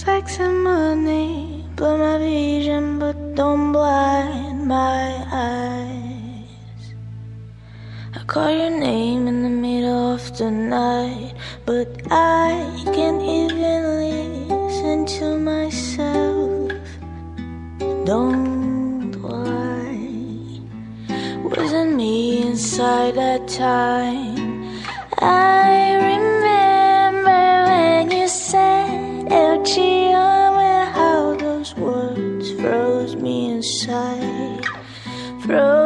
sex and money blur my vision, but don't blind my eyes. I call your name in the middle of the night, but I can't even listen to myself. Don't lie, wasn't me inside that time. I remember when you said El Chihuahua, and how those words froze me inside. Froze